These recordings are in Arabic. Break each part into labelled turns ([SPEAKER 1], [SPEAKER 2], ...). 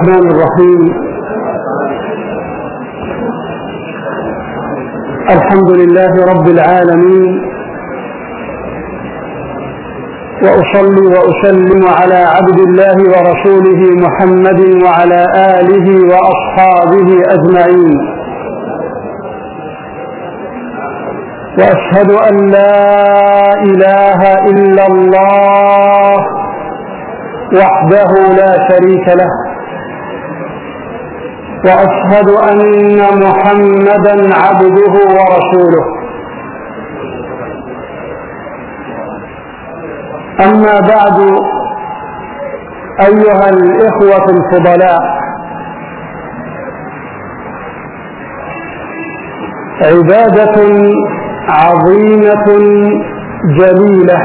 [SPEAKER 1] الرحمن الرحيم. الحمد لله رب العالمين، وأصلي وأسلم على عبد الله ورسوله محمد وعلى آله وأصحابه أجمعين، وأشهد أن لا إله إلا الله وحده لا شريك له، وأشهد أن محمدا عبده ورسوله. أما بعد، أيها الإخوة الفضلاء، عبادة عظيمة جليلة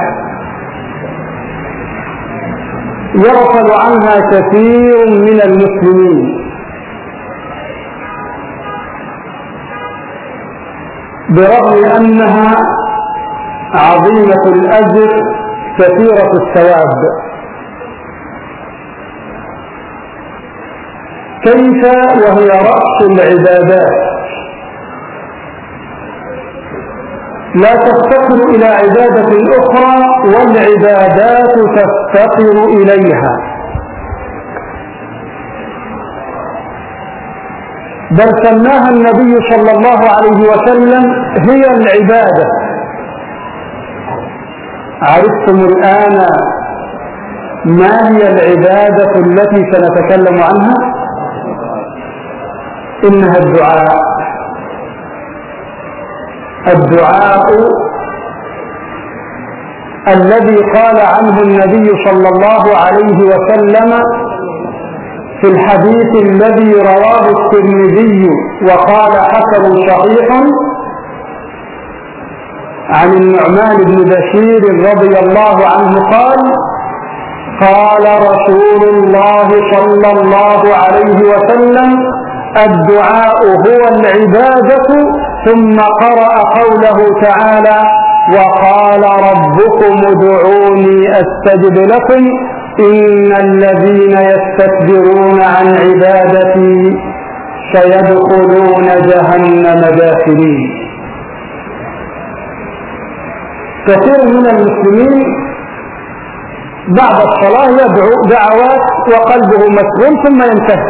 [SPEAKER 1] يغفل عنها كثير من المسلمين، برغم أنها عظيمة الأجر كثيرة الثواب. كيف وهي رأس العبادات، لا تفتقر إلى عبادة أخرى والعبادات تفتقر إليها، بل سماها النبي صلى الله عليه وسلم هي العبادة. عرفتم الآن ما هي العبادة التي سنتكلم عنها؟ إنها الدعاء. الدعاء الذي قال عنه النبي صلى الله عليه وسلم في الحديث الذي رواه الترمذي وقال حسن صحيح عن النعمان بن بشير رضي الله عنه قال رسول الله صلى الله عليه وسلم: الدعاء هو العبادة. ثم قرأ قوله تعالى: وقال ربكم ادعوني أستجب لكم إن الذين يستكبرون عن عبادتي سيدخلون جهنم داخلين. كثير من المسلمين بعد الصلاة يدعو دعوات وقلبه مسلم ثم ينتهي،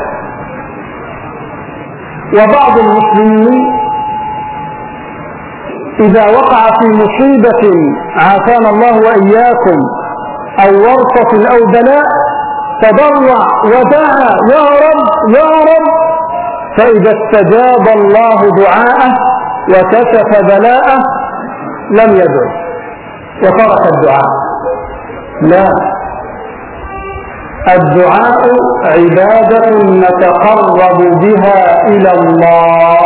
[SPEAKER 1] وبعض المسلمين إذا وقع في مصيبة عافانا الله وإياكم أو ورطة أو بلاء تضرع ودعا: يا رب يا رب، فإذا استجاب الله دعاءه وكشف بلاءه لم يدعو وترك الدعاء. لا، الدعاء عبادة نتقرب بها إلى الله.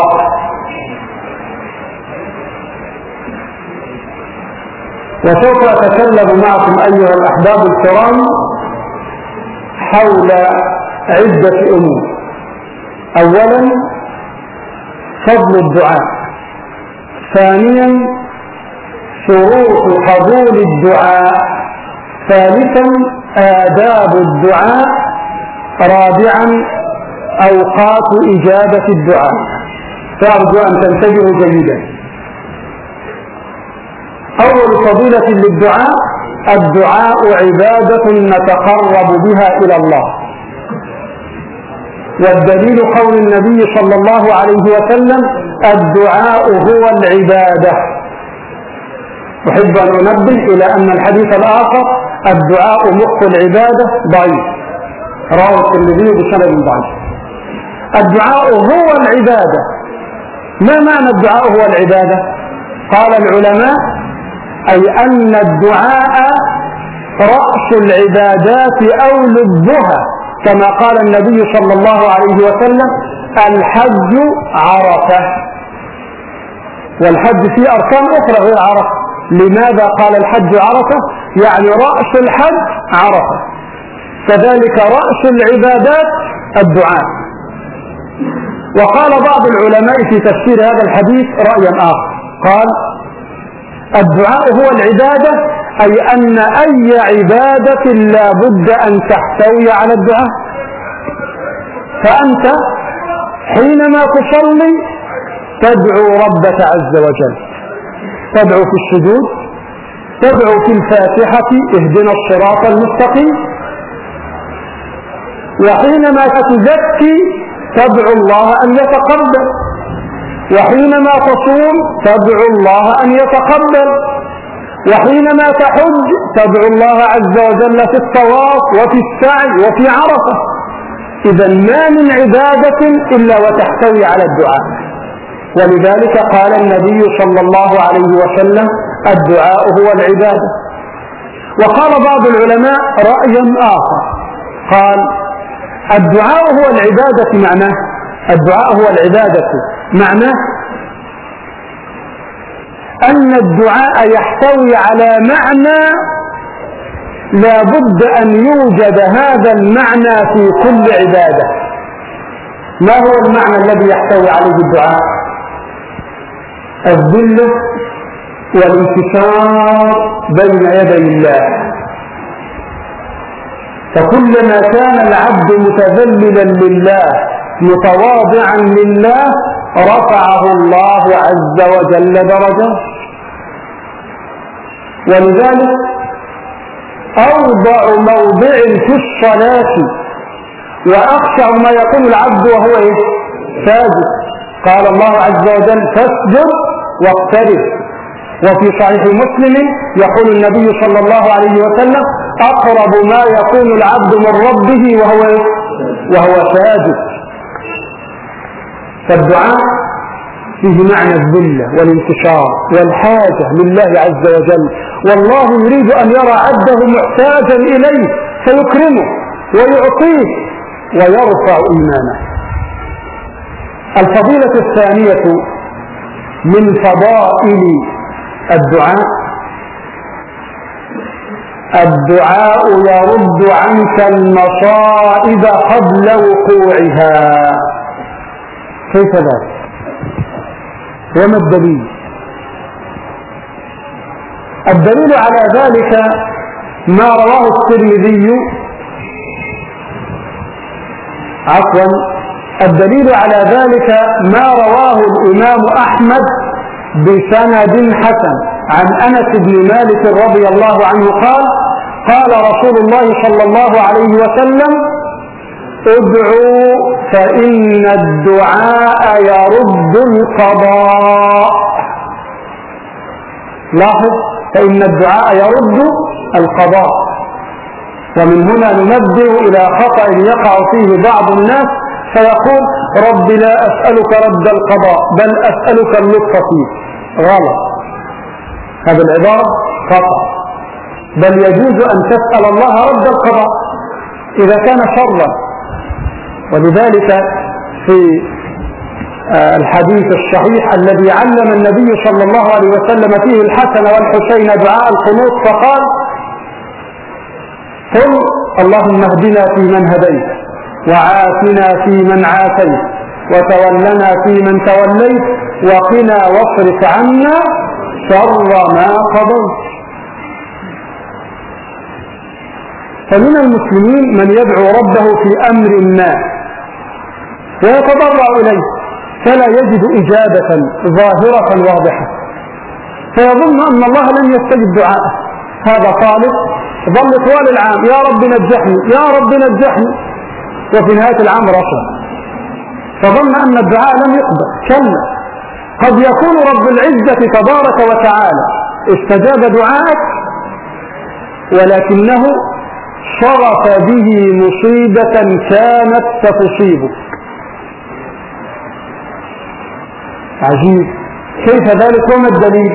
[SPEAKER 1] وسوف أتكلم معكم أيها الأحباب الكرام حول عدة أمور. أولا، فضل الدعاء. ثانيا، شروط قبول الدعاء. ثالثا، آداب الدعاء. رابعا، أوقات إجابة الدعاء. فأرجو أن تنتبهوا جيدا. أول فضيلة للدعاء: الدعاء عبادة نتقرب بها إلى الله، والدليل قول النبي صلى الله عليه وسلم: الدعاء هو العبادة. أحب أن أنبه إلى أن الحديث الآخر: الدعاء مخ العبادة، ضعيف، رواه الترمذي بسند ضعيف. الدعاء هو العبادة. ما معنى الدعاء هو العبادة؟ قال العلماء: أي أن الدعاء رأس العبادات أو لبها، كما قال النبي صلى الله عليه وسلم: الحج عرفة. والحج فيه أركان أخرى غير عرفة. لماذا قال الحج عرفة؟ يعني رأس الحج عرفة. كذلك رأس العبادات الدعاء. وقال بعض العلماء في تفسير هذا الحديث رأيا آخر، قال: الدعاء هو العبادة، أي أن أي عبادة لا بد أن تحتوي على الدعاء. فأنت حينما تصلي تدعو ربك عز وجل، تدعو في السجود، تدعو في الفاتحة اهدنا الصراط المستقيم، وحينما تزكي تدعو الله أن يتقبل، وحينما تصوم تدعو الله أن يتقبل، وحينما تحج تدعو الله عز وجل في الطواف وفي السعي وفي عرفة. إذا ما من عبادة إلا وتحتوي على الدعاء، ولذلك قال النبي صلى الله عليه وسلم الدعاء هو العبادة. وقال بعض العلماء رأيا آخر، قال الدعاء هو العبادة معناه، الدعاء هو العبادة معناه أن الدعاء يحتوي على معنى لا بد أن يوجد هذا المعنى في كل عبادة. ما هو المعنى الذي يحتوي عليه الدعاء؟ الذل والانكسار بين يدي الله. فكلما كان العبد متذللا لله متواضعا لله رفعه الله عز وجل درجة. ولذلك أوضع موضع في الصلاة وأخشع ما يقول العبد وهو ساجد، قال الله عز وجل فاسجد واقترب. وفي صحيح مسلم يقول النبي صلى الله عليه وسلم أقرب ما يكون العبد من ربه وهو ساجد. فالدعاء فيه معنى الذلة والانتشار والحاجة لله عز وجل، والله يريد أن يرى عبده محتاجا إليه فيكرمه ويعطيه ويرفع إيمانه. الفضيلة الثانية من فضائل الدعاء يرد عنك المصائب قبل وقوعها. كيف ذلك؟ وما الدليل؟ الدليل على ذلك ما رواه الترمذي، الدليل على ذلك ما رواه الإمام أحمد بسند حسن عن أنس بن مالك رضي الله عنه قال قال رسول الله صلى الله عليه وسلم ادعوا فإن الدعاء يرد القضاء. لاحظ، فإن الدعاء يرد القضاء. ومن هنا ننبه إلى خطأ يقع فيه بعض الناس فيقول رب لا أسألك رد القضاء بل أسألك اللطف فيه. غلط، هذه العبارة خطأ، بل يجوز أن تسأل الله رد القضاء إذا كان شرا. ولذلك في الحديث الصحيح الذي علم النبي صلى الله عليه وسلم فيه الحسن والحسين دعاء القنوت فقال قل اللهم اهدنا فيمن هديت وعافنا فيمن عافيت وتولنا فيمن توليت وقنا واصرف عنا شر ما قضيت. فمن المسلمين من يدعو ربه في أمر ما ويتضرع إليه فلا يجد إجابة ظاهرة واضحة فيظن أن الله لن يستجب دعاءه. هذا طالب ظل طوال العام يا رب نجحني يا رب نجحني، وفي نهاية العام رسل فظن أن الدعاء لم يقبل. كلا، قد يكون رب العزة تبارك وتعالى استجاب دعاءك ولكنه صرف به مصيبة كانت ستصيبك. عجيب، كيف ذلك؟ وما الدليل؟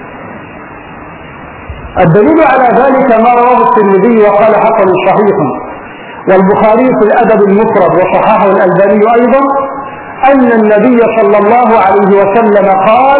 [SPEAKER 1] الدليل على ذلك ما رواه الترمذي وقال حسن صحيح والبخاري في الأدب المفرد وصححه الألباني أيضا أن النبي صلى الله عليه وسلم قال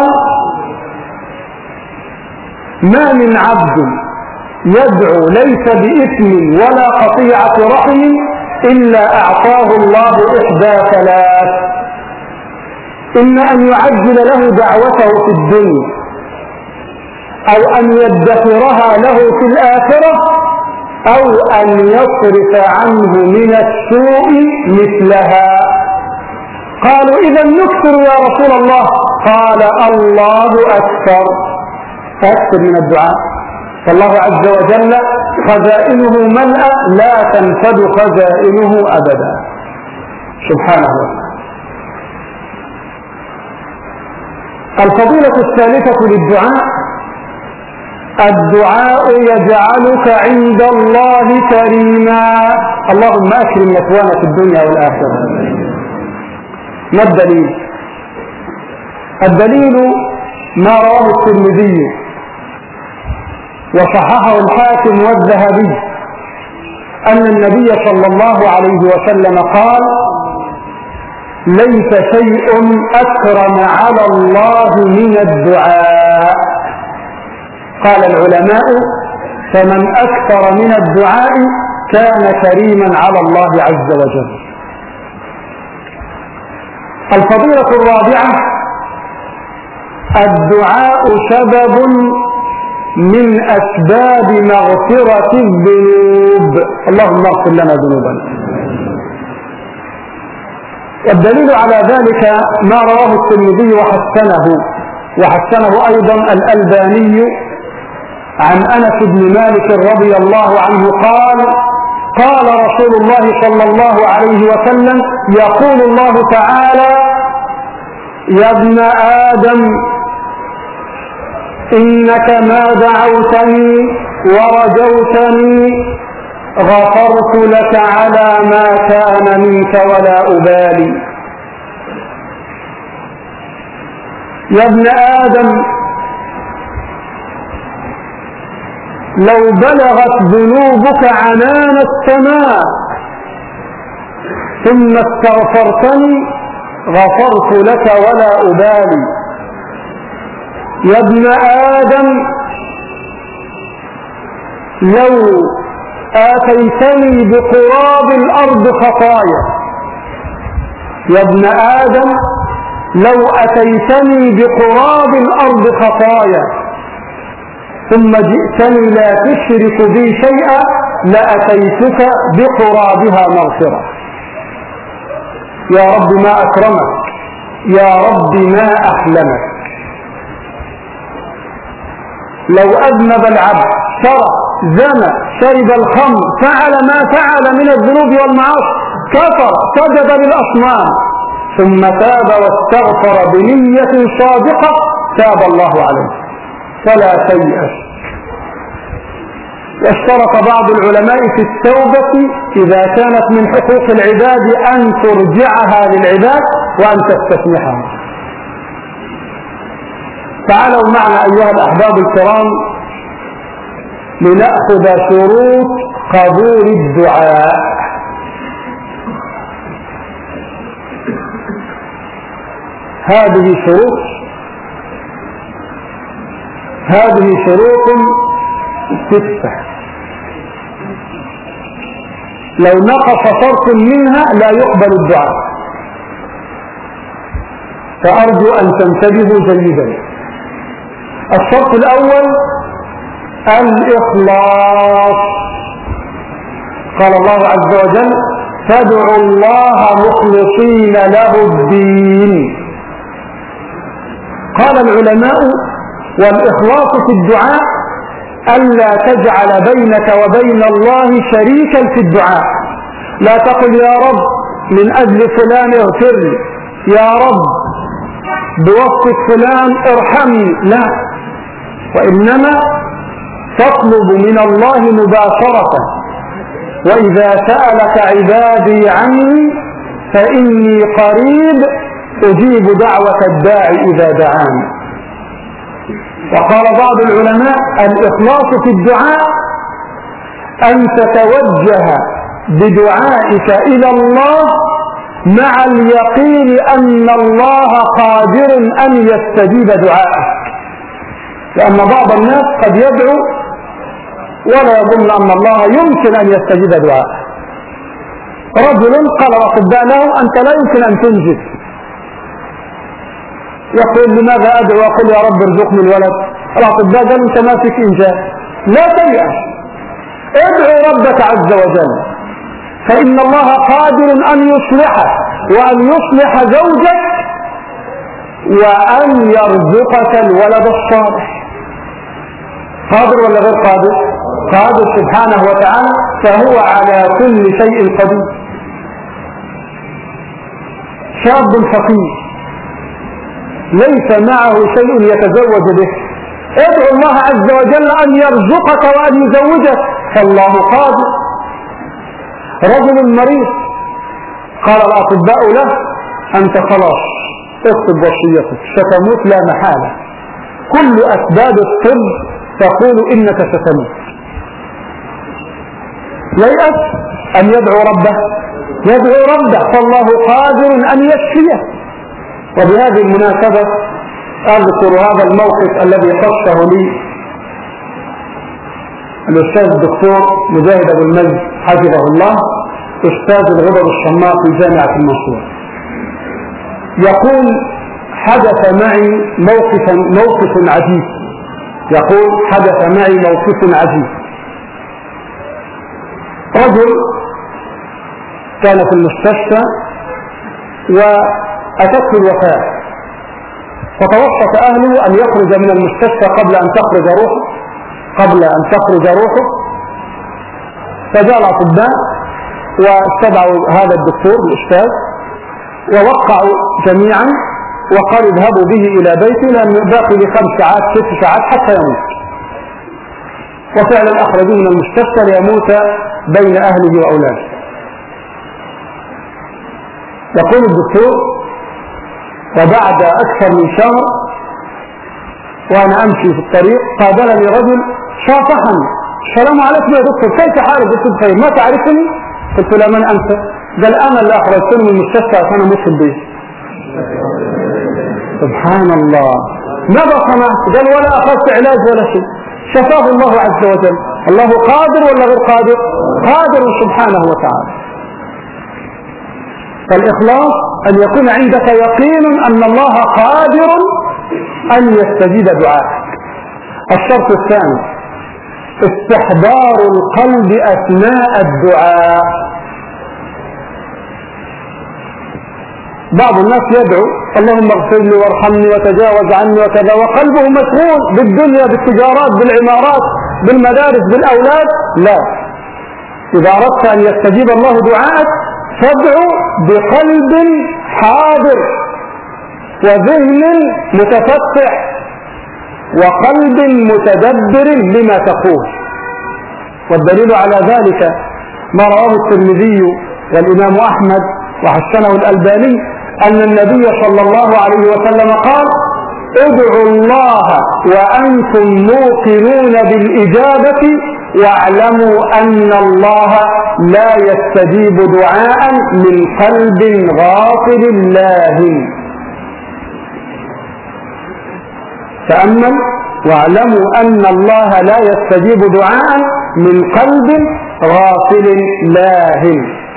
[SPEAKER 1] ما من عبد يدعو ليس بإثم ولا قطيعة رحم إلا أعطاه الله إحدى ثلاث: إما أن يعجل له دعوته في الدنيا أو أن يدخرها له في الآخرة أو أن يصرف عنه من السوء مثلها. قالوا إذا نكثر يا رسول الله. قال الله أكثر، فأكثر من الدعاء، فالله عز وجل خزائنه ملأ لا تنفد خزائنه أبدا سبحانه وتعالى. الفضيلة الثالثة للدعاء: الدعاء يجعلك عند الله كريما. اللهم أكرم مثوانا في الدنيا والآخرة. ما الدليل؟ الدليل ما رواه الترمذي وصححه الحاكم والذهبي أن النبي صلى الله عليه وسلم قال: ليس شيء أكرم على الله من الدعاء. قال العلماء: فمن أكثر من الدعاء كان كريما على الله عز وجل. الفضيلة الرابعة: الدعاء سبب من أسباب مغفرة الذنوب. اللهم اغفر لنا ذنوبنا. والدليل على ذلك ما رواه الترمذي وحسنه أيضا الألباني عن أنس بن مالك رضي الله عنه قال: قال رسول الله صلى الله عليه وسلم: يقول الله تعالى: يا ابن آدم إنك ما دعوتني ورجوتني غفرت لك على ما كان منك ولا أبالي. يا ابن آدم لو بلغت ذنوبك عنان السماء ثم استغفرتني غفرت لك ولا أبالي. يا ابن آدم لو آتيتني بقراب الأرض خطايا. يا ابن آدم لو أتيتني بقراب الأرض خطايا ثم جئتني لا تشرك بي شيئا لأتيتك بقرابها مغفرة. يا رب ما أكرمك، يا رب ما أحلمك. لو أذنب العبد، سرق، زنى، شرب الخمر، فعل ما فعل من الذنوب والمعاصي، كفر، سجد للأصنام، ثم تاب واستغفر بنية صادقة، تاب الله عليه فلا تيأس. واشترط بعض العلماء في التوبة إذا كانت من حقوق العباد أن ترجعها للعباد وأن تستسمحها. تعالوا معنا أيها الأحباب الكرام لنأخذ شروط قبول الدعاء. هذه شروط 6، لو نقص شرط منها لا يقبل الدعاء، فأرجو أن تنتبهوا جيدا. الشرط الأول الإخلاص. قال الله عز وجل: فادعوا الله مخلصين له الدين. قال العلماء: والإخلاص في الدعاء ألا تجعل بينك وبين الله شريكا في الدعاء. لا تقل يا رب من أجل فلان اغفر لي، يا رب بواسطة فلان ارحمني، لا، وإنما تطلب من الله مباشرة: وإذا سألك عبادي عني فإني قريب أجيب دعوة الداعي إذا دعاني. وقال بعض العلماء: الإخلاص في الدعاء أن تتوجه بدعائك إلى الله مع اليقين أن الله قادر أن يستجيب دعائك، لأن بعض الناس قد يدعو ولا يظن أن الله يمكن أن يستجيب دعائه. رجل قال الأطباء له: أنت لا يمكن أن تنجز. يقول: لماذا أدعو؟ يقول: يا رب ارزقني الولد. الأطباء قالوا: أنت ما فيك إنجاز، لا تيأس، ادعو ربك عز وجل، فإن الله قادر أن يصلحه وأن يصلح زوجك وأن يرزقك الولد الصالح. قادر ولا غير قادر؟ قادر سبحانه وتعالى، فهو على كل شيء قدير. شاب فقير ليس معه شيء يتزوج به، ادعو الله عز وجل أن يرزقك وأن يزوجك، فالله قادر. رجل مريض قال الأطباء له أنت خلاص اكتب وصيتك ستموت لا محالة، كل أسباب الطب تقول إنك ستموت. ييأس أن يدعو ربه، يدعو ربه فالله قادر أن يشفيه. وبهذه المناسبة أذكر هذا الموقف الذي قصه لي الأستاذ الدكتور مجاهد أبو المجد حفظه الله، أستاذ الغدد الصماء في جامعة المنصورة. يقول حدث معي موقف عجيب، يقول حدث معي موقف عجيب. رجل كان في المستشفى وأتته الوفاة، فتوسط أهله أن يخرج من المستشفى قبل أن تخرج روحه، فجاء الأطباء واستدعوا هذا الدكتور الأستاذ ووقعوا جميعا وقالوا اذهبوا به إلى بيته لأنه باقي ل 5 ساعات 6 ساعات حتى يموت. وفعلا أخرجوه من المستشفى ليموت بين أهله وأولاده. يقول الدكتور وبعد أكثر من شهر وأنا أمشي في الطريق قابلني رجل صافحني، السلام عليكم يا دكتور كيف حالك؟ قلت بخير. ما تعرفني؟ قلت له من أنت؟ قال أنا اللي أخرجتني من المستشفى عشان أموت في البيت. سبحان الله، ماذا صنعت؟ قال ولا أخذت علاج ولا شيء، شفاه الله عز وجل. الله قادر ولا غير قادر؟ قادر سبحانه وتعالى. فالإخلاص أن يكون عندك يقين أن الله قادر أن يستجيب دعائك. الشرط الثاني استحضار القلب أثناء الدعاء. بعض الناس يدعو اللهم اغفر لي وارحمني وتجاوز عني وكذا وقلبه مشغول بالدنيا بالتجارات بالعمارات بالمدارس بالأولاد. لا، إذا أردت أن يستجيب الله دعاءك فادعو بقلب حاضر وذهن متفتح وقلب متدبر لما تقول. والدليل على ذلك ما رواه الترمذي والإمام أحمد وحسنه الألباني أن النبي صلى الله عليه وسلم قال ادعوا الله وأنتم موقنون بالإجابة واعلموا أن الله لا يستجيب دعاء من قلب غافل لاهٍ. تأمل، واعلموا أن الله لا يستجيب دعاء من قلب غافل لاهٍ.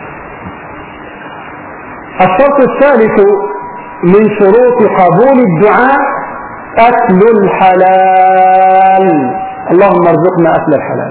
[SPEAKER 1] الشرط الثالث من شروط قبول الدعاء أكل الحلال. اللهم ارزقنا أكل الحلال.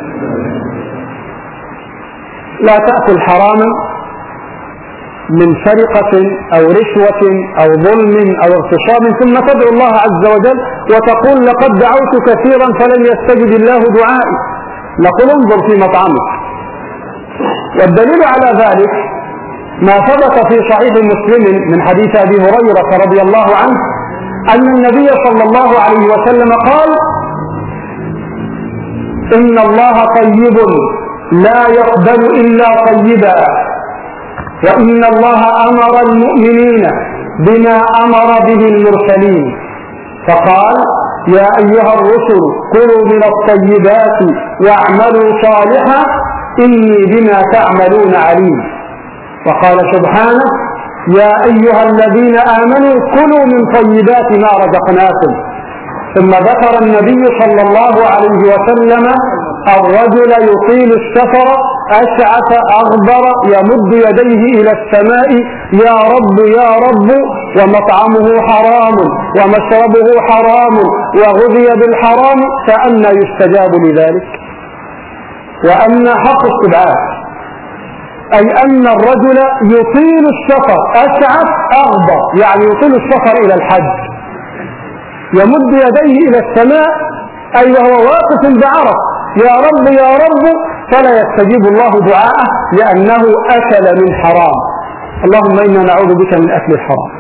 [SPEAKER 1] لا تأكل حراما من سرقة أو رشوة أو ظلم أو اغتصاب ثم تدعو الله عز وجل وتقول لقد دعوت كثيرا فلم يستجب الله دعائي. نقول انظر في مطعمك. والدليل على ذلك ما ثبت في صحيح مسلم من حديث أبي هريرة رضي الله عنه أن النبي صلى الله عليه وسلم قال إن الله طيب لا يقبل إلا طيبا وإن الله أمر المؤمنين بما أمر به المرسلين فقال يا أيها الرسل كلوا من الطيبات واعملوا صالحا إني بما تعملون عليم. وقال سبحانه يا أيها الذين آمنوا كلوا من طيبات ما رزقناكم. ثم ذكر النبي صلى الله عليه وسلم الرجل يطيل السفر أشعث أغبر يمد يديه إلى السماء يا رب يا رب ومطعمه حرام ومشربه حرام وغذي بالحرام فأنى يستجاب لذلك. وأن حق استدعاء أي أن الرجل يطيل السفر، أسعف أغبر يعني يطيل السفر إلى الحج، يمد يديه إلى السماء أي وهو واقف بعرف يا رب يا رب، فلا يستجيب الله دعاءه لأنه أكل من حرام. اللهم إنا نعوذ بك من أكل الحرام.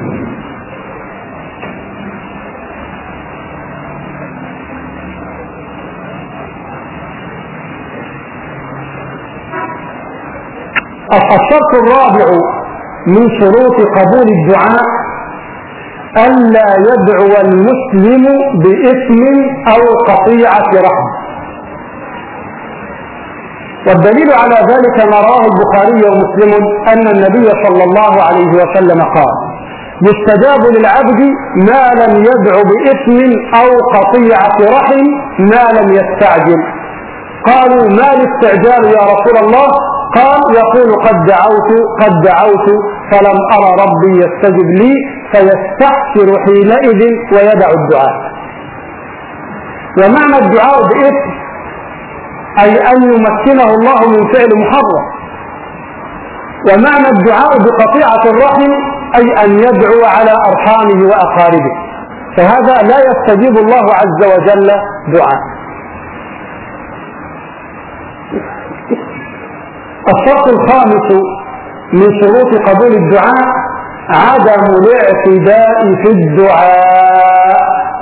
[SPEAKER 1] الشرط الرابع من شروط قبول الدعاء ألا يدعو المسلم بإثم أو قطيعة رحم. والدليل على ذلك ما رواه البخاري ومسلم أن النبي صلى الله عليه وسلم قال: يستجاب للعبد ما لم يدع بإثم أو قطيعة رحم ما لم يستعجل. قالوا: ما الاستعجال يا رسول الله؟ قال: يقول قد دعوت فلم أرى ربي يستجب لي، فيستحسر حينئذ ويدع الدعاء. ومعنى الدعاء بإثم أي أن يمكنه الله من فعل محرم، ومعنى الدعاء بقطيعة الرحم أي أن يدعو على أرحامه وأقاربه، فهذا لا يستجيب الله عز وجل دعاء. الشرط الخامس من شروط قبول الدعاء عدم الاعتداء في الدعاء.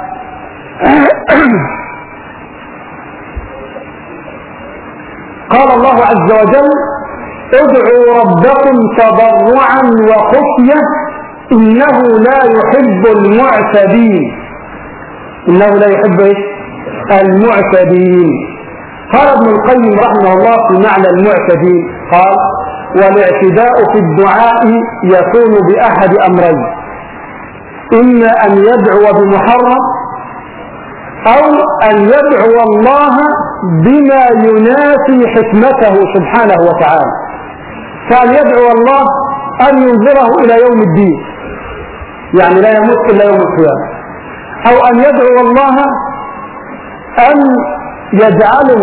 [SPEAKER 1] قال الله عز وجل: ادعوا ربكم تضرعا وخفية إنه لا يحب المعتدين. إنه لا يحب المعتدين. قال ابن القيم رحمه الله في معنى المعتدين قال: والاعتداء في الدعاء يكون بأحد أمرين: إما أن يدعو بمحرم أو أن يدعو الله بما ينافي حكمته سبحانه وتعالى، فأن يدعو الله أن ينظره إلى يوم الدين، يعني لا يموت إلا يوم القيامة، أو أن يدعو الله أن يجعله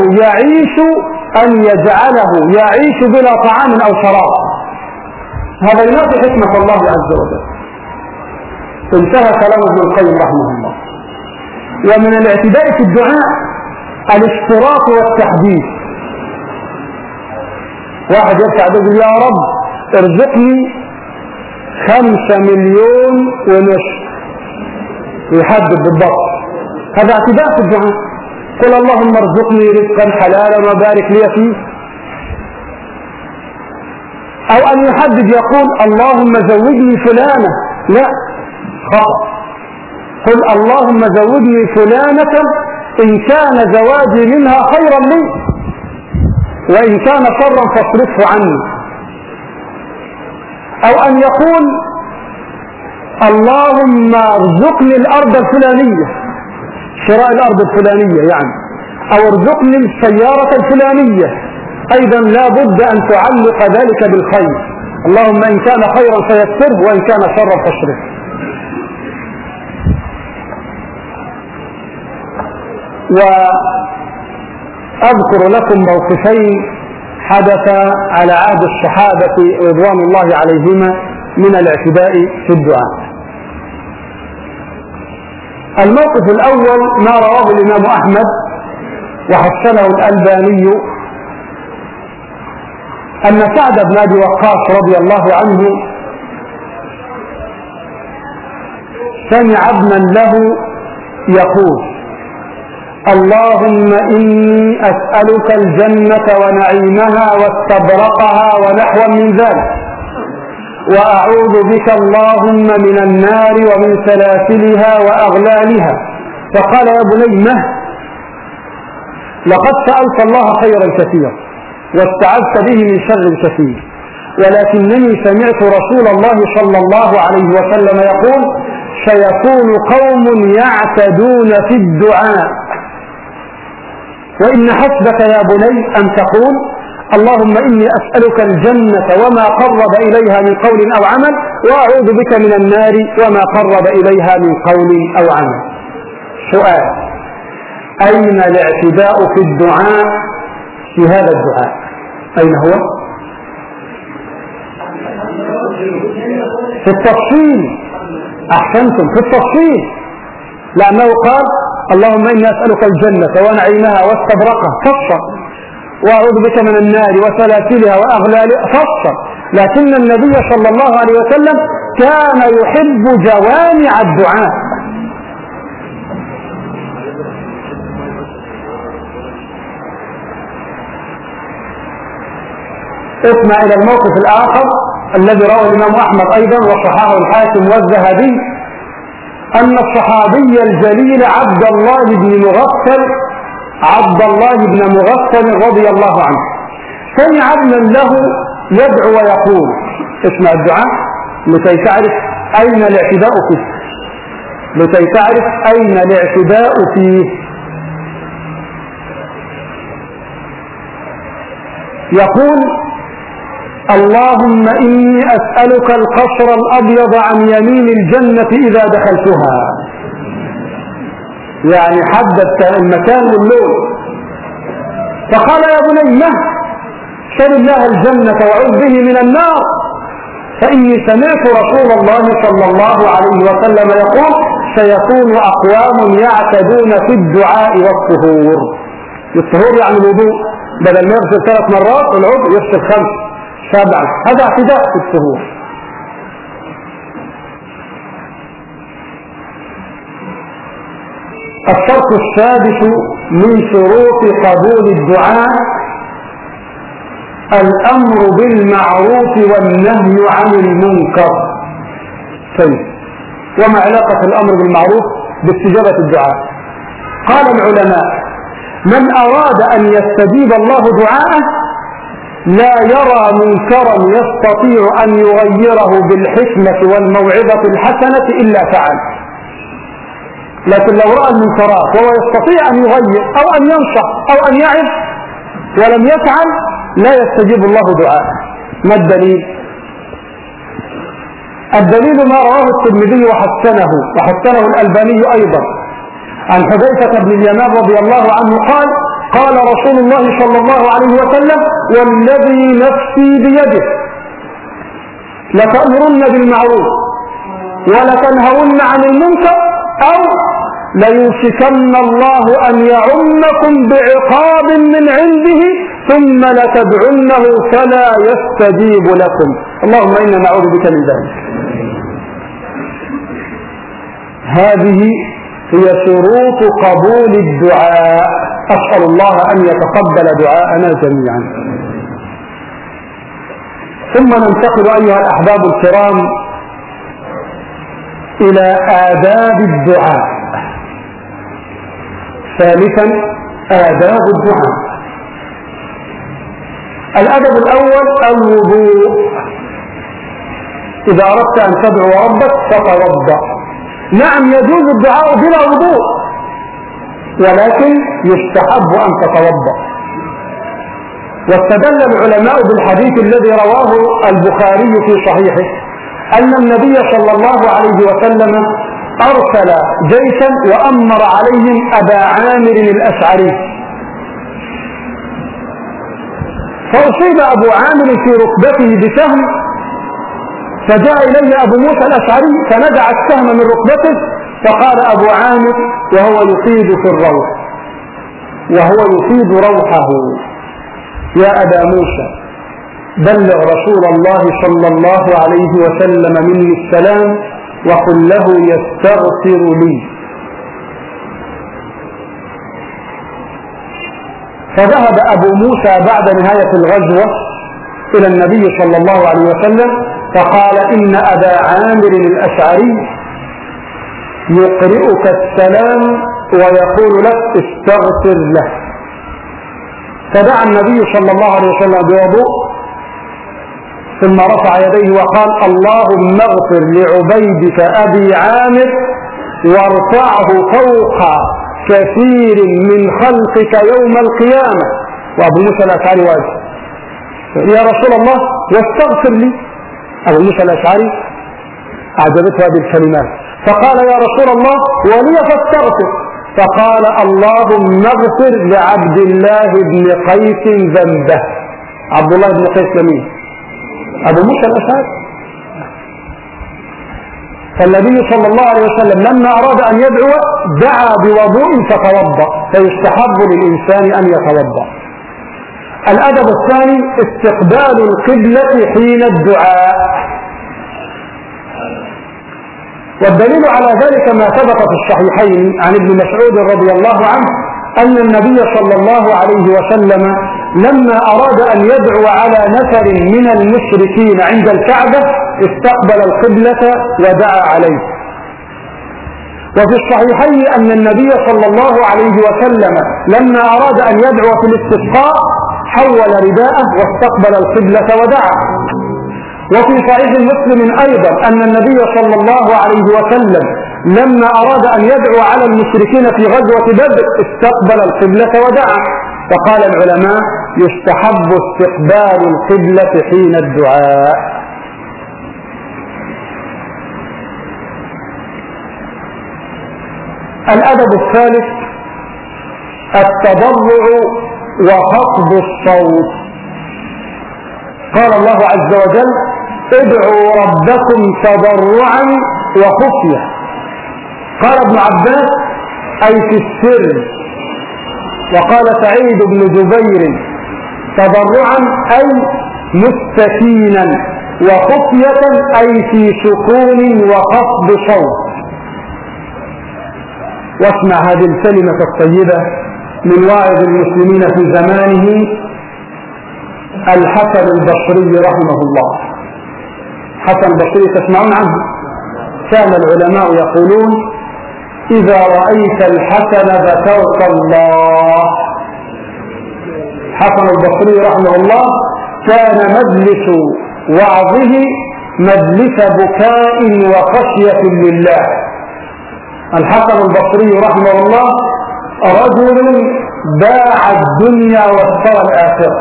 [SPEAKER 1] يعيش بلا طعام أو شراب. هذا ينافي حكمة الله عز وجل. انتهى كلام ابن القيم رحمه الله. ومن الاعتداء في الدعاء الاشتراط والتحديد. واحد يرفع يقول: يا رب ارزقني 5 مليون ونصف، ويحدد بالضبط، هذا اعتداء في الدعاء. قل: اللهم ارزقني رزقا حلالا وبارك لي فيه. أو أن يحدد يقول: اللهم زوجني فلانة. لا، خطأ. قل: اللهم زوجني فلانة إن كان زواجي منها خيرا لي، وإن كان شرا فاصرفه عني. أو أن يقول: اللهم ارزقني الأرض الفلانية، شراء الأرض الفلانية يعني، أو ارزقني السيارة الفلانية. أيضا لا بد أن تعلق ذلك بالخير: اللهم إن كان خيرا فيسره وإن كان شرا فاصرفه. وأذكر لكم موقفين حدث على عهد الصحابة رضوان الله عليهما من الاعتداء في الدعاء. الموقف الأول ما رواه الإمام أحمد وحسنه الألباني أن سعد بن أبي وقاص رضي الله عنه سمع ابنا له يقول: اللهم إني أسألك الجنة ونعيمها واستبرقها ونحو من ذلك، وأعوذ بك اللهم من النار ومن سلاسلها وأغلالها. فقال: يا بني مه، لقد سألت الله خيرا كثيرا واستعذت به من شر كثير، ولكنني سمعت رسول الله صلى الله عليه وسلم يقول: سيكون قوم يعتدون في الدعاء، وإن حسبك يا بني أن تقول: اللهم إني أسألك الجنة وما قرب إليها من قول أو عمل، وأعوذ بك من النار وما قرب إليها من قول أو عمل. سؤال: أين الاعتداء في الدعاء في هذا الدعاء؟ أين هو؟ في التفصيل. أحسنتم، في التفصيل، لأنه قال اللهم إني أسألك الجنة ونعيمها واستبرقها، فصل، وأعوذ بك من النار وسلاسلها وأغلالها، فصل. لكن النبي صلى الله عليه وسلم كان يحب جوامع الدعاء. اسمع إلى الموقف الآخر الذي رواه الإمام أحمد أيضا وصححه الحاكم والذهبي، أن الصحابي الجليل عبد الله بن مغفل رضي الله عنه سمع ابنا له يدعو ويقول، اسمع الدعاء لكي تعرف أين الاعتداء فيه، لكي تعرف أين الاعتداء فيه. يقول اللهم إني أسألك القصر الأبيض عن يمين الجنة إذا دخلتها، يعني حدد المكان واللون. فقال يا بني سل الله الجنة وعوذ به من النار، فإني سمعت رسول الله صلى الله عليه وسلم يقول سيكون أقوام يعتدون في الدعاء والطهور. الطهور يعني الوضوء، بدل ما يغسل 3 مرات العضو يغسل 5 7، هذا اعتداء في الطهور. الشرط السادس من شروط قبول الدعاء الأمر بالمعروف والنهي عن المنكر. طيب، وما علاقة الأمر بالمعروف باستجابة الدعاء؟ قال العلماء من أراد أن يستجيب الله دعاءه لا يرى منكرا يستطيع أن يغيره بالحكمة والموعظة الحسنة إلا فعل. لكن لو رأى المنكرات وهو يستطيع أن يغير أو أن ينصح أو أن يعظ ولم يفعل لا يستجيب الله دعاءه. ما الدليل؟ الدليل ما رواه الترمذي وحسنه الألباني أيضا عن حذيفة بن اليمان رضي الله عنه قال قال رسول الله صلى الله عليه وسلم والذي نفسي بيده لتأمرن بالمعروف ولتنهون عن المنكر أو ليوشكن الله أن يعمكم بعقاب من عنده ثم لتدعنه فلا يستجيب لكم. اللهم إنا نعوذ بك من ذلك. هذه هي شروط قبول الدعاء. أسأل الله أن يتقبل دعاءنا جميعا. ثم ننتقل أيها الأحباب الكرام إلى آداب الدعاء. ثالثا آداب الدعاء. الأدب الأول الوضوء. إذا أردت أن تدعو ربك فتوضأ. نعم يجوز الدعاء بلا وضوء ولكن يستحب أن تتوضأ. واستدل العلماء بالحديث الذي رواه البخاري في صحيحه أن النبي صلى الله عليه وسلم أرسل جيشا وأمر عليهم أبا عامر الأشعري، فأصيب أبو عامر في ركبته بسهم، فجاء إليه أبو موسى الأشعري فنزع السهم من ركبته، فقال أبو عامر وهو يفيد في الروح روحه يا أبا موسى بلغ رسول الله صلى الله عليه وسلم مني السلام وقل له يستغفر لي. فذهب أبو موسى بعد نهاية الغزوة إلى النبي صلى الله عليه وسلم فقال إن أبا عامر الأشعري يقرئك السلام ويقول لك استغفر له. فدعا النبي صلى الله عليه وسلم بوضوء ثم رفع يديه وقال اللهم اغفر لعبيدك أبي عامر وارفعه فوق كثير من خلقك يوم القيامة. وأبو موسى الأشعري واجه يا رسول الله واستغفر لي. أبو موسى الأشعري أعجبته هذه الكلمات فقال يا رسول الله ولي فاستغفر. فقال اللهم اغفر لعبد الله بن قيس ذنبه. عبد الله بن قيس لمين؟ أبو موسى الأشعري. فالنبي صلى الله عليه وسلم لما أراد أن يدعو دعا بوضوء فتوضأ، فيستحب للإنسان أن يتوضأ. الأدب الثاني استقبال القبلة حين الدعاء، والدليل على ذلك ما ثبت في الصحيحين عن ابن مسعود رضي الله عنه أن النبي صلى الله عليه وسلم لما أراد أن يدعو على نفر من المشركين عند الكعبة استقبل القبلة ودعا عليه. وفي الصحيحين أن النبي صلى الله عليه وسلم لما أراد أن يدعو في الاستسقاء حول رداءه واستقبل القبلة ودعا. وفي صحيح مسلم أيضا أن النبي صلى الله عليه وسلم لما أراد أن يدعو على المشركين في غزوة بدر استقبل القبلة ودعا. فقال العلماء يستحب استقبال القبلة حين الدعاء. الأدب الثالث التضرع وخفض الصوت. قال الله عز وجل ادعوا ربكم تضرعا وخفية. قال ابن عباس أي في السر. وقال سعيد بن جبير تضرعا أي مستكينا، وخفية أي في سكون وخفض صوت. واسمع هذه الكلمة الطيبة من واعظ المسلمين في زمانه الحسن البصري رحمه الله. حسن البصري تسمعون عنه؟ كان العلماء يقولون إذا رأيت الحسن ذكرت الله. حسن البصري رحمه الله كان مجلس وعظه مجلس بكاء وخشية لله. الحسن البصري رحمه الله رجل باع الدنيا واشترى الآخرة.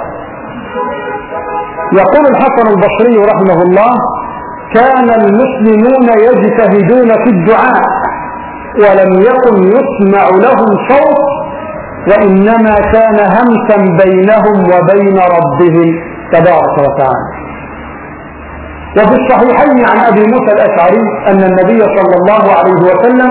[SPEAKER 1] يقول الحسن البصري رحمه الله كان المسلمون يجتهدون في الدعاء ولم يكن يسمع لهم صوت، وإنما كان همسا بينهم وبين ربهم تبارك وتعالى. وفي الصحيحين عن أبي موسى الأشعري أن النبي صلى الله عليه وسلم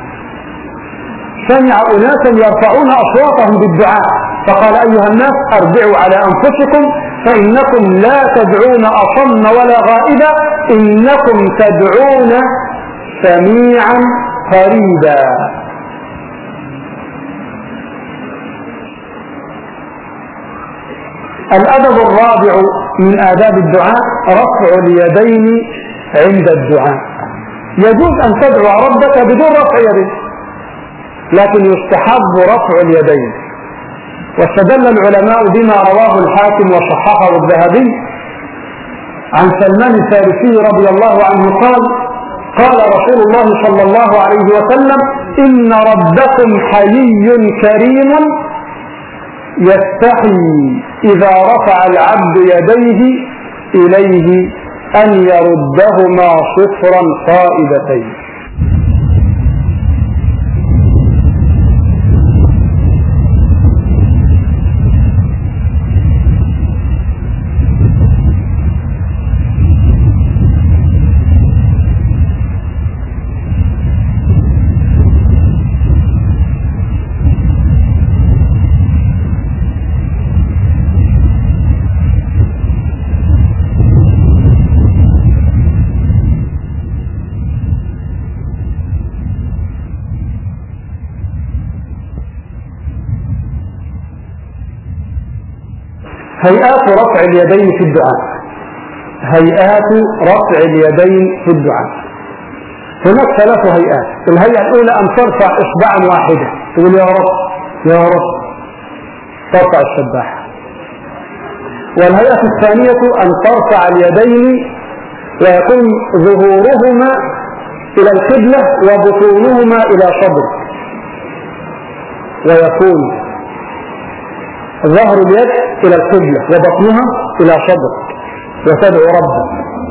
[SPEAKER 1] سمع أناسا يرفعون أصواتهم بالدعاء فقال أيها الناس أرجعوا على أنفسكم فإنكم لا تدعون أصم ولا غائبا، إنكم تدعون سميعا قريبا. الأدب الرابع من آداب الدعاء رفع اليدين عند الدعاء. يجوز أن تدعو ربك بدون رفع يدين، لكن يستحب رفع اليدين. واستدل العلماء بما رواه الحاكم وصححه الذهبي عن سلمان الفارسي رضي الله عنه قال قال رسول الله صلى الله عليه وسلم إن ربكم حيي كريم يستحي إذا رفع العبد يديه إليه أن يردهما صفرا قائدتين. هيئات رفع اليدين في الدعاء. هيئات رفع اليدين في الدعاء هناك ثلاث هيئات. الهيئة الأولى أن ترفع إصبعا واحدة تقول يا رب يا رب، ترفع السباحة. والهيئة الثانية أن ترفع اليدين ويكون ظهورهما إلى القبلة وبطونهما إلى صدرك، ويكون ظهر اليد إلى القبلة وبطنها إلى صدرك وتدعو ربك.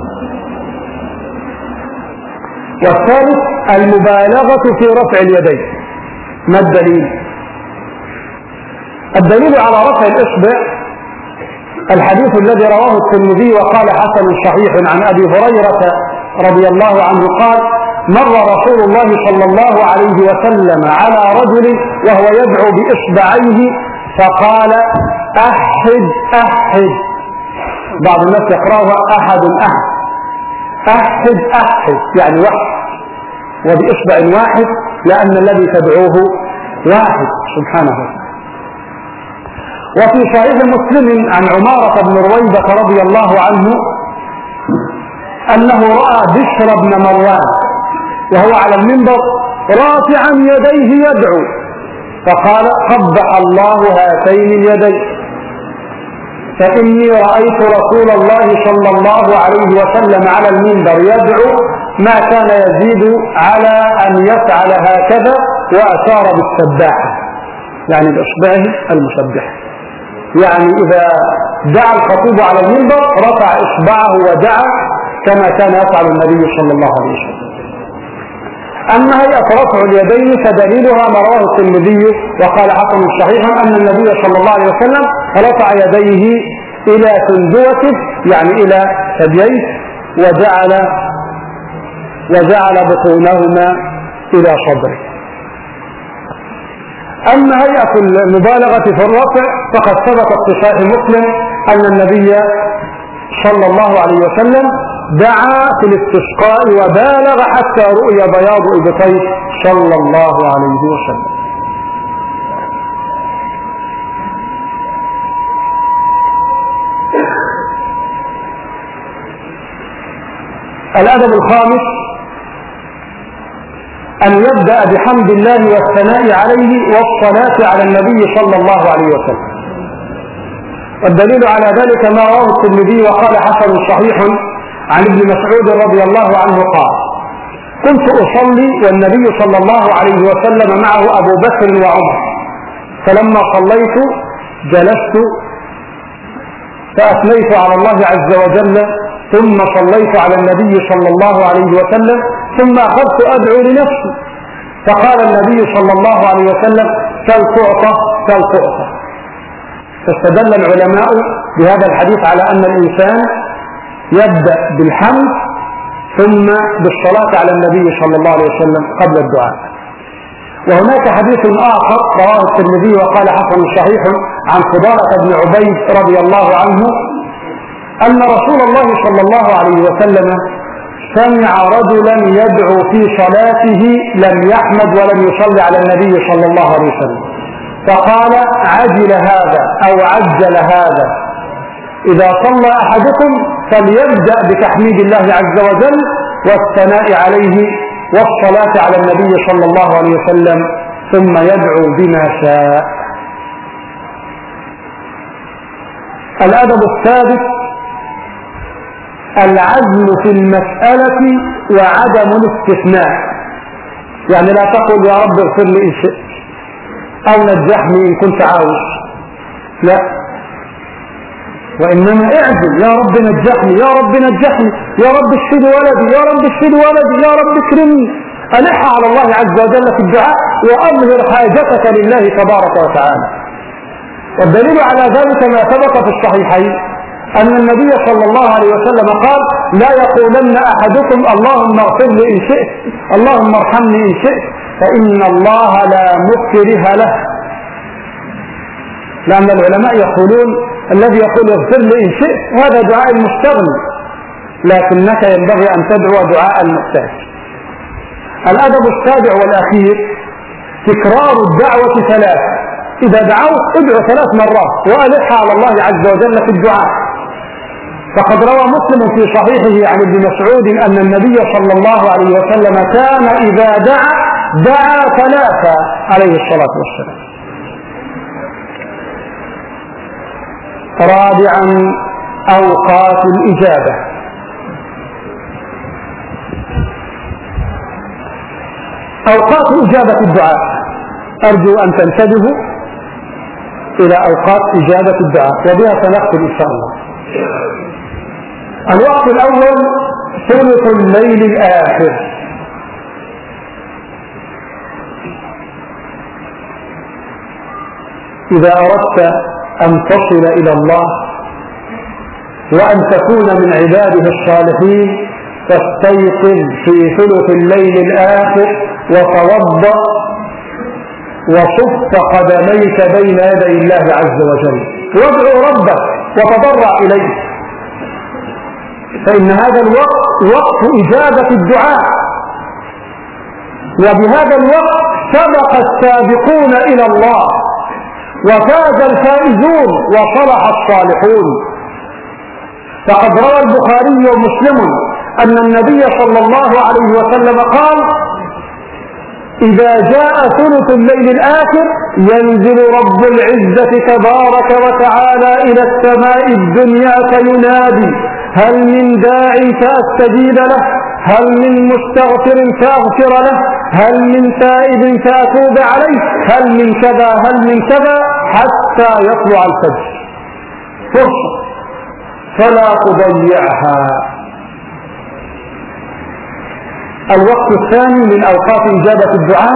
[SPEAKER 1] والثالث المبالغة في رفع اليدين. ما الدليل؟ الدليل على رفع الإصبع الحديث الذي رواه الترمذي وقال حسن صحيح عن أبي هريرة رضي الله عنه قال مر رسول الله صلى الله عليه وسلم على رجل وهو يدعو بإصبعيه فقال أحد أحد. بعض الناس يقرأها أحد أحد، أحد أحد يعني واحد، وبإصبع واحد لأن الذي تدعوه واحد سبحانه وتعالى. وفي صحيح مسلم عن عمارة بن رويبة رضي الله عنه أنه رأى بشر بن مروان وهو على المنبر رافعا يديه يدعو، فقال قبح الله هاتين اليدين، فإني رأيت رسول الله صلى الله عليه وسلم على المنبر يدعو ما كان يزيد على أن يفعل هكذا، وأشار بالسباحة يعني بإصبعه المسبحة، يعني إذا دعا الخطيب على المنبر رفع إصبعه ودعا كما كان يفعل النبي صلى الله عليه وسلم. أما هيئة رفع اليدين فدليلها ما رواه الترمذي وقال حسن صحيحا أن النبي صلى الله عليه وسلم رفع يديه إلى سندوته يعني إلى ثدييه وجعل بطونهما إلى صدره. أما هيئة المبالغة في الرفع فقد ثبتت في صحيح مسلم أن النبي صلى الله عليه وسلم دعا في الاستسقاء وبالغ حتى رؤي بياض إبطيه صلى الله عليه وسلم. الأدب الخامس أن يبدأ بحمد الله والثناء عليه والصلاة على النبي صلى الله عليه وسلم. والدليل على ذلك ما رواه الترمذي وقال حسن صحيح عن ابن مسعود رضي الله عنه قال كنت أصلي والنبي صلى الله عليه وسلم معه أبو بكر وعمر، فلما صليت جلست فأثنيت على الله عز وجل، ثم صليت على النبي صلى الله عليه وسلم، ثم أخذت أدعو لنفسي، فقال النبي صلى الله عليه وسلم سل تعطى سل تعطى. فاستدل العلماء بهذا الحديث على أن الإنسان يبدأ بالحمد ثم بالصلاة على النبي صلى الله عليه وسلم قبل الدعاء. وهناك حديث آخر رواه الترمذي وقال حسن صحيح عن فضالة بن عبيد رضي الله عنه أن رسول الله صلى الله عليه وسلم سمع رجلا يدعو في صلاته لم يحمد ولم يصلي على النبي صلى الله عليه وسلم، فقال عجل هذا أو عجل هذا، إذا صلى أحدكم فليبدأ بتحميد الله عز وجل والثناء عليه والصلاة على النبي صلى الله عليه وسلم ثم يدعو بما شاء. الأدب السادس العزم في المسألة وعدم الاستثناء، يعني لا تقل يا رب اغفر لي إن شئت أو نجحني إن كنت عاوز، لا، وإنما اعزم يا رب نجحني يا رب نجحني يا رب اشفي ولدي يا رب اشفي ولدي يا رب اكرمني. ألح على الله عز وجل في الدعاء وأظهر حاجتك لله تبارك وتعالى. والدليل على ذلك ما ثبت في الصحيحين أن النبي صلى الله عليه وسلم قال لا يقولن أحدكم اللهم اغفر لي إن شئت اللهم ارحمني إن شئت فإن الله لا مكره له، لأن العلماء يقولون الذي يقول اغفر لي إن شئت هذا دعاء المستغني، لكنك ينبغي أن تدعو دعاء المحتاج. الأدب السابع والأخير تكرار الدعوة ثلاث، إذا دعوت ادعو 3 مرات وألح على الله عز وجل في الدعاء. فقد روى مسلم في صحيحه عن ابن مسعود أن النبي صلى الله عليه وسلم كان إذا دعا 3 عليه الصلاة والسلام. رابعا أوقات الإجابة. أوقات إجابة الدعاء أرجو أن تنتبهوا إلى أوقات إجابة الدعاء وبها سنختم إن شاء الله. الوقت الأول ثلث الليل الآخر، إذا أردت أن تصل إلى الله وأن تكون من عباده الصالحين فاستيقظ في ثلث الليل الآخر وتوضأ وصف قدميك بين يدي الله عز وجل وادعو ربك وتضرع إليه، فإن هذا الوقت وقت إجابة الدعاء، وبهذا الوقت سبق السابقون إلى الله وفاز الفائزون وصلح الصالحون. فقد روى البخاري ومسلم أن النبي صلى الله عليه وسلم قال: إذا جاء ثلث الليل الآخر ينزل رب العزة تبارك وتعالى إلى السماء الدنيا فينادي: هل من داع فأستجيب له؟ هل من مستغفر فأغفر له؟ هل من تائب فأتوب عليه؟ هل من كذا هل من كذا، حتى يطلع الفجر. فرصة فلا تضيعها. الوقت الثاني من أوقات إجابة الدعاء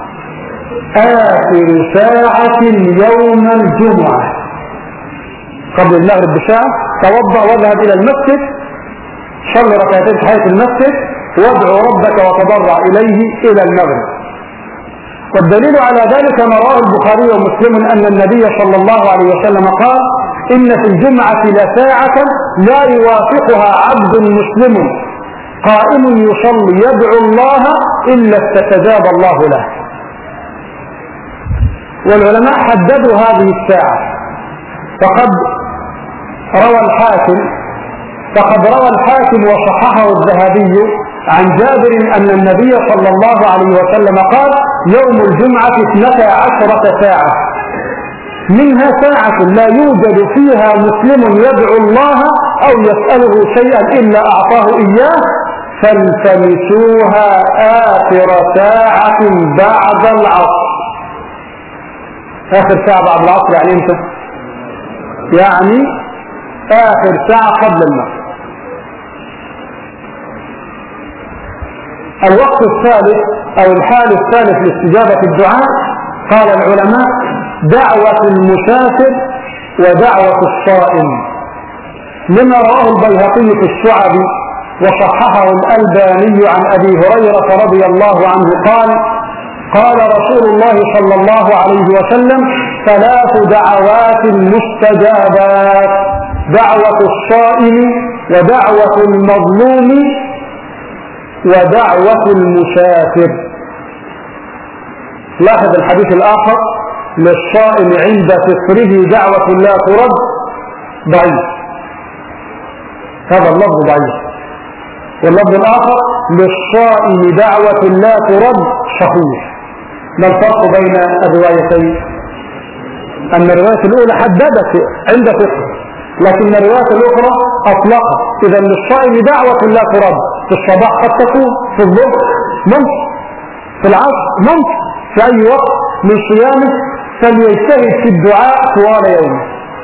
[SPEAKER 1] آخر ساعة يوم الجمعة قبل المغرب بساعة. توضأ واذهب إلى المسجد، صل ركعتين تحية المسجد، وادعو ربك وتضرع إليه إلى المغرب. والدليل على ذلك ما رواه البخاري ومسلم أن النبي صلى الله عليه وسلم قال: إن في الجمعة لساعة لا يوافقها عبد مسلم قائم يصلي يدعو الله إلا استجاب الله له. والعلماء حددوا هذه الساعة، فقد روى الحاكم وصححه الذهبي عن جابر أن النبي صلى الله عليه وسلم قال: يوم الجمعة 12 ساعة، منها ساعة لا يوجد فيها مسلم يدعو الله أو يسأله شيئا إلا أعطاه إياه، فالتمسوها آخر ساعة بعد العصر. آخر ساعة بعد العصر يعني امتى؟ يعني آخر ساعة قبل المغرب. الوقت الثالث أو الحال الثالث لاستجابة الدعاء قال العلماء: دعوة المسافر ودعوة الصائم، لما رواه البيهقي في الشعب وصححه الألباني عن أبي هريرة رضي الله عنه قال: قال رسول الله صلى الله عليه وسلم: 3 دعوات مستجابات: دعوة الصائم ودعوة المظلوم ودعوة المسافر. لاحظ الحديث الآخر: للصائم عند فطره دعوة لا ترد، ضعيف، هذا اللفظ ضعيف. واللفظ الآخر: للصائم دعوة لا ترد، صحيح. ما الفرق بين الروايتين؟ أن الرواية الأولى حددت عند فطره، لكن الرواية الأخرى أطلقت. إذا للصائم دعوة لا ترد، في الصباح قد تكون، في الظهر ممكن، في العصر ممكن، في أي وقت من صيامه، فليجتهد في الدعاء طوال يومه.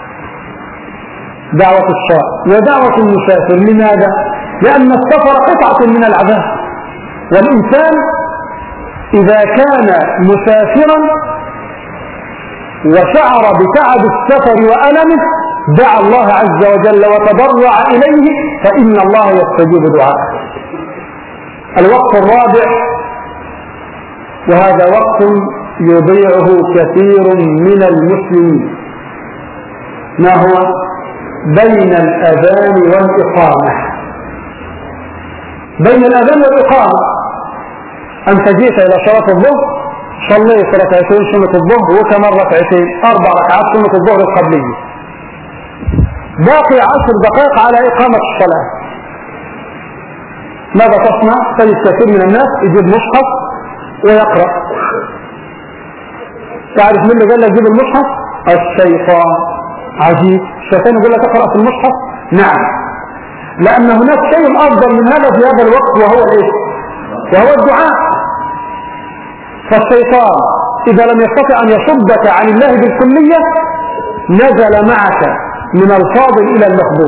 [SPEAKER 1] دعوة الصائم ودعوة المسافر. لماذا؟ لأن السفر قطعة من العذاب، والإنسان إذا كان مسافرا وشعر بتعب السفر وألمه دعا الله عز وجل وتضرع إليه، فإن الله يستجيب دعاءه. الوقت الرابع، وهذا وقت يضيعه كثير من المسلمين، ما هو؟ بين الأذان والإقامة. بين الأذان والإقامة، أنت جيت إلى صلاة الظهر، صليت ركعتين سنة الظهر وكمان ركعتين، 4 ركعات سنة الظهر القبلية، باقي 10 دقائق على إقامة الصلاة. ماذا تصنع؟ تجد كثير من الناس يجيب مصحف ويقرأ. تعرف من اللي قال لك جيب المصحف؟ الشيطان. عجيب، الشيطان يقول لك اقرأ في المصحف؟ نعم، لأن هناك شيء أفضل من هذا في هذا الوقت، وهو إيه؟ وهو الدعاء. فالشيطان إذا لم يستطع أن يصدك عن الله بالكلية نزل معك من الفاضل إلى المفضول.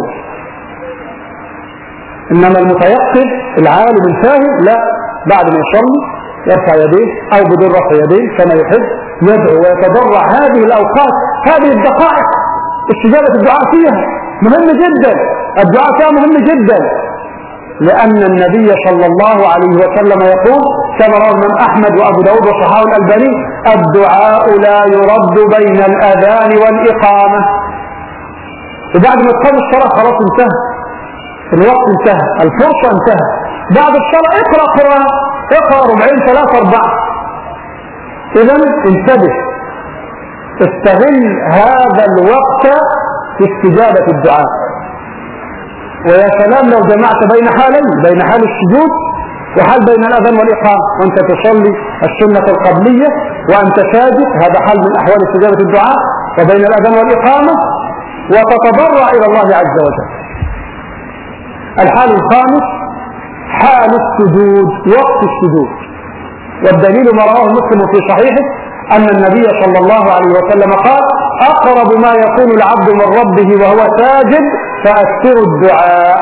[SPEAKER 1] إنما المتيقظ العالم الفاهم لا، بعد ما يصلي يرفع يديه أو بدون رفع يديه كما يحب، يدعو ويتضرع. هذه الأوقات، هذه الدقائق استجابة الدعاء فيها مهم جدا، الدعاء فيها مهم جدا. لأن النبي صلى الله عليه وسلم يقول كما رواه الإمام أحمد وأبو داود وصححه الألباني: الدعاء لا يرد بين الأذان والإقامة. وبعد ما تقام الصلاة خلاص انتهى، الوقت انتهى، الفرصة انتهى، بعد الصلاة اقرأ قرآن، اقرأ ربعين ثلاثة أربعة. إذا انتبه، استغل هذا الوقت في استجابة الدعاء. ويا سلام لو جمعت بين حالين، بين حال السجود وحال بين الأذان والإقامة، وأنت تصلي السنة القبلية وأنت ساجد، هذا حال من أحوال استجابة الدعاء، وبين الأذان والإقامة وتتضرع إلى الله عز وجل. الحال الخامس حال السجود، وقت السجود. والدليل ما رواه مسلم في صحيحه أن النبي صلى الله عليه وسلم قال: أقرب ما يكون العبد من ربه وهو ساجد فأكثروا الدعاء.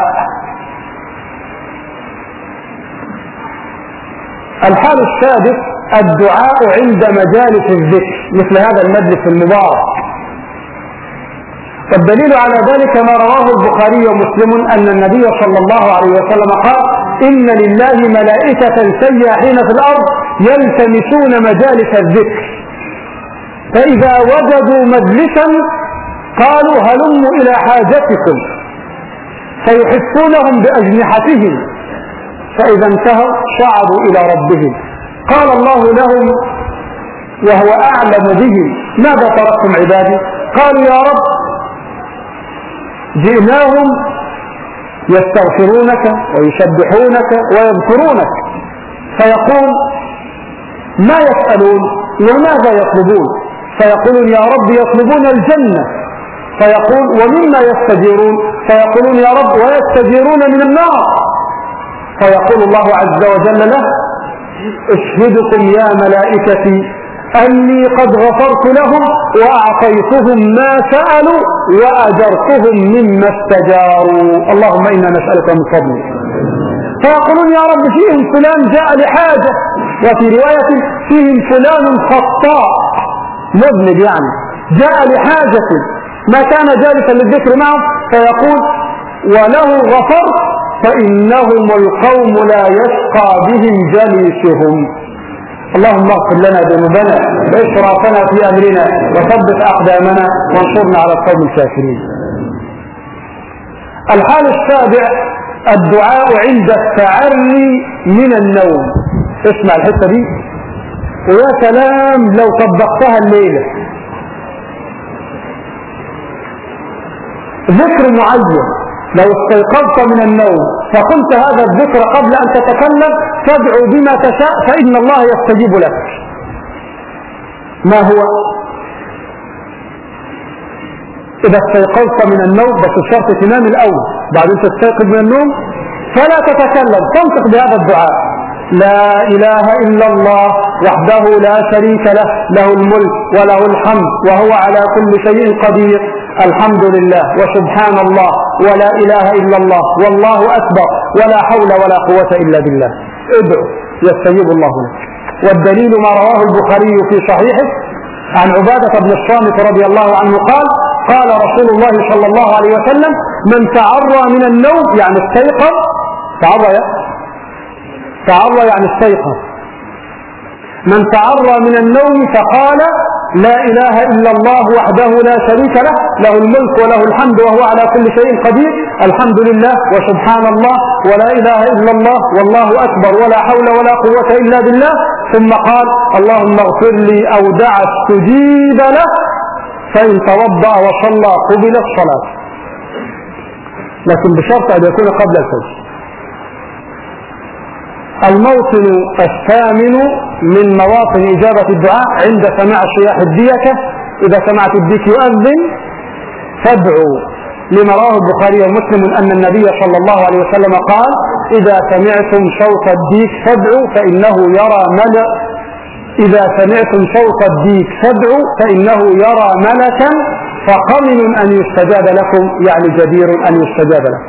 [SPEAKER 1] الحال السادس الدعاء عند مجالس الذكر، مثل هذا المجلس المبارك. والدليل على ذلك ما رواه البخاري ومسلم أن النبي صلى الله عليه وسلم قال: إن لله ملائكة سياحين في الأرض يلتمسون مجالس الذكر، فإذا وجدوا مجلسا قالوا هلموا إلى حاجتكم، فيحثونهم بأجنحتهم، فإذا انتهوا صعدوا إلى ربهم، قال الله لهم وهو أعلم بهم: ماذا تركتم عبادي؟ قالوا: يا رب جئناهم يستغفرونك ويسبحونك ويذكرونك. فيقول: ما يسألون وماذا يطلبون؟ فيقولون: يا رب يطلبون الجنة. فيقول: ومما يستجيرون؟ فيقولون: يا رب ويستجيرون من النار. فيقول الله عز وجل له: اشهدكم يا ملائكتي أني قد غفرت لهم وأعطيتهم ما سألوا وأجرتهم مما استجاروا، اللهم إنا نسألك من فضلك. فيقولون: يا رب فيهم فلان جاء لحاجة، وفي رواية فيهم فلان خطاء مذنب، يعني جاء لحاجة ما كان جالسا للذكر معهم. فيقول: وله غفرت فإنهم القوم لا يشقى بهم جليسهم. اللهم اغفر لنا ذنوبنا وإسرافنا في أمرنا وثبت أقدامنا وانصرنا على القوم الكافرين. الحال السابع الدعاء عند التعري من النوم. اسمع الحتة دي ويا سلام لو طبقتها الليلة. ذكر معين لو استيقظت من النوم فقلت هذا الذكر قبل أن تتكلم تدعو بما تشاء فإن الله يستجيب لك. ما هو؟ إذا استيقظت من النوم، بس الشرط تنام الأول، بعدين تستيقظ من النوم فلا تتكلم، تنطق بهذا الدعاء: لا إله إلا الله وحده لا شريك له، له الملك وله الحمد وهو على كل شيء قدير، الحمد لله وسبحان الله ولا إله إلا الله والله أكبر ولا حول ولا قوة إلا بالله. ادعو يستجيب الله لك. والدليل ما رواه البخاري في صحيحه عن عبادة بن الصامت رضي الله عنه قال: قال رسول الله صلى الله عليه وسلم: من تعرى من النوم، يعني استيقظ، تعرى يعني استيقظ، من تعرى من النوم فقال: لا إله إلا الله وحده لا شريك له، له الملك وله الحمد وهو على كل شيء قدير، الحمد لله وسبحان الله ولا إله إلا الله والله أكبر ولا حول ولا قوة إلا بالله، ثم قال: اللهم اغفر لي أو دعا استجيب له، فإن توضأ وصلى قبل الصلاة، لكن بشرط أن يكون قبل الفجر. الموطن الثامن من مواطن إجابة الدعاء عند سماع صياح الديكة. إذا سمعت الديك يؤذن فادعوا، لما رواه البخاري ومسلم أن النبي صلى الله عليه وسلم قال: إذا سمعتم صوت الديك فادعوا فإنه يرى ملك، إذا سمعتم صوت الديك فادعوا فإنه يرى ملكا فقمن أن يستجاب لكم، يعني جدير أن يستجاب لكم.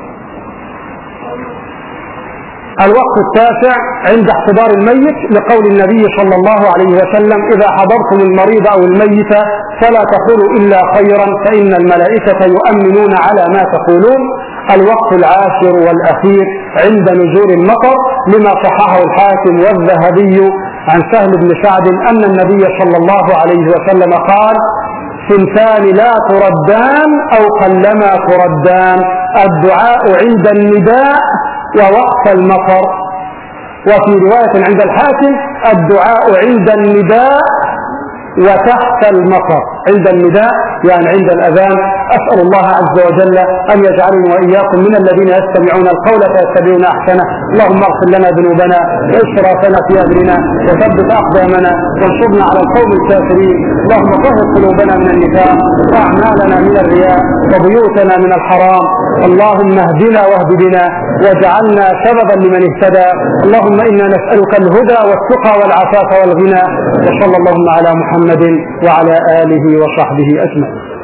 [SPEAKER 1] الوقت التاسع عند احتضار الميت، لقول النبي صلى الله عليه وسلم: إذا حضرتم المريض أو الميت فلا تقولوا إلا خيرا فإن الملائكة يؤمنون على ما تقولون. الوقت العاشر والأخير عند نزول المطر، لما صححه الحاكم والذهبي عن سهل بن سعد أن النبي صلى الله عليه وسلم قال: ثنتان لا تردان أو قلما تردان: الدعاء عند النداء ووقت المطر. وفي رواية عند الحاكم: الدعاء عند النداء وتحت المطر. عند النداء يعني عند الأذان. أسأل الله عز وجل أن يجعلني وإياكم من الذين يستمعون القول فيتبعون أحسنه. اللهم اغفر لنا ذنوبنا وإسرافنا في أمرنا وثبت أقدامنا وانصرنا على القوم الكافرين. اللهم طهر قلوبنا من النفاق وأعمالنا من الرياء وبيوتنا من الحرام. اللهم اهدنا واهد بنا واجعلنا سببا لمن اهتدى. اللهم إنا نسألك الهدى والتقى والعفاف والغنى. وصلى اللهم على محمد وعلى آله وصحبه أجمعين.